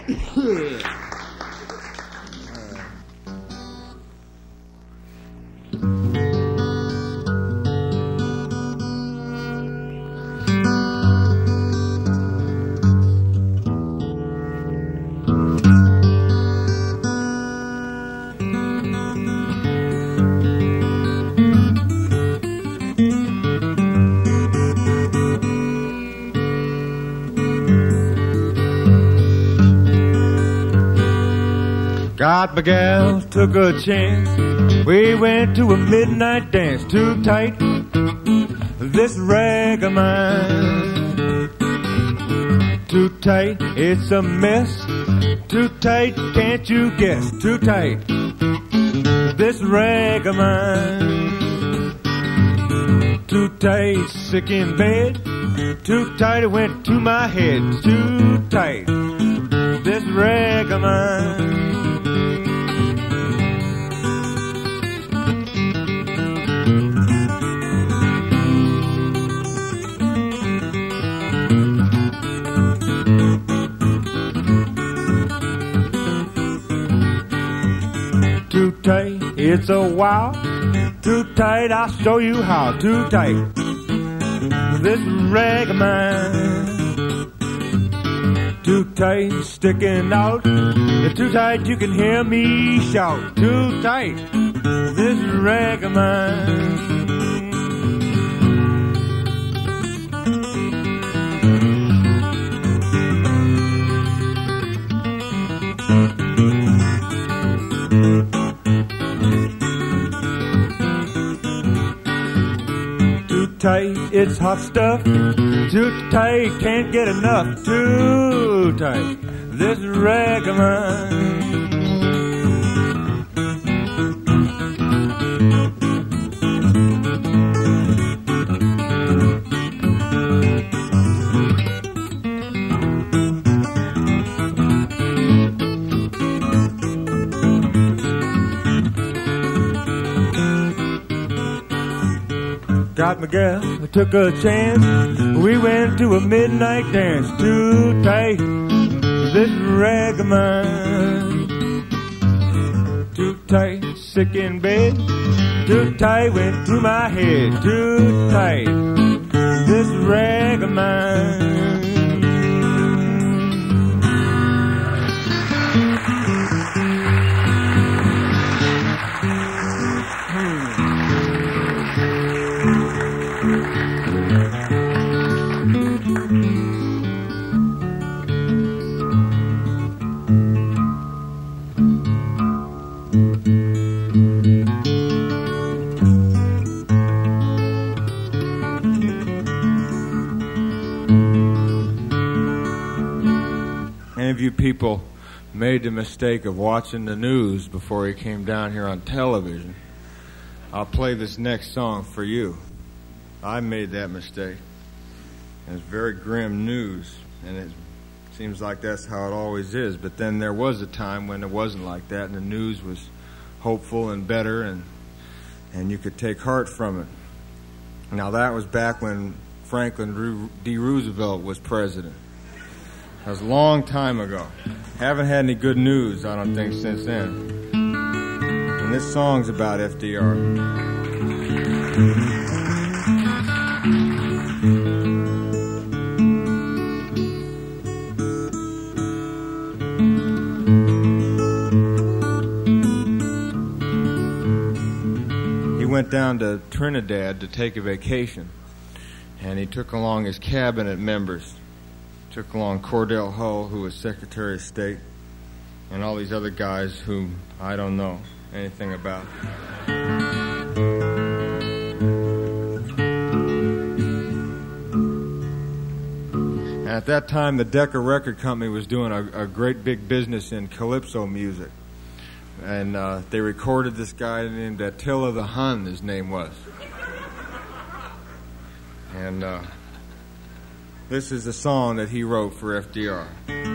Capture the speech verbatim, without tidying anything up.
Got my gal, took a chance. We went to a midnight dance. Too tight, this rag of mine. Too tight, it's a mess. Too tight, can't you guess? Too tight, this rag of mine. Too tight, sick in bed. Too tight, it went to my head. Too tight, this rag of mine. Too tight, it's a wow. Too tight, I'll show you how. Too tight, this rag of mine. Too tight, sticking out. It's too tight, you can hear me shout. Too tight, this rag of mine. Too tight, it's hot stuff. Too tight, can't get enough. Too tight, this rag of mine. Got my gal, I took a chance. We went to a midnight dance. Too tight, this rag of mine. Too tight, sick in bed. Too tight, went through my head. Too tight, this rag of mine. Any of you people made the mistake of watching the news before he came down here on television? I'll play this next song for you. I made that mistake. It's very grim news, and it seems like that's how it always is. But then there was a time when it wasn't like that, and the news was hopeful and better, and and you could take heart from it. Now, that was back when Franklin D. Roosevelt was president. That was a long time ago. Haven't had any good news, I don't think, since then. And this song's about F D R. He went down to Trinidad to take a vacation, and he took along his cabinet members. Took along Cordell Hull, who was Secretary of State, and all these other guys whom I don't know anything about. And at that time, the Decca Record Company was doing a, a great big business in calypso music. And uh, they recorded this guy named Attila the Hun, his name was. And uh, this is a song that he wrote for F D R.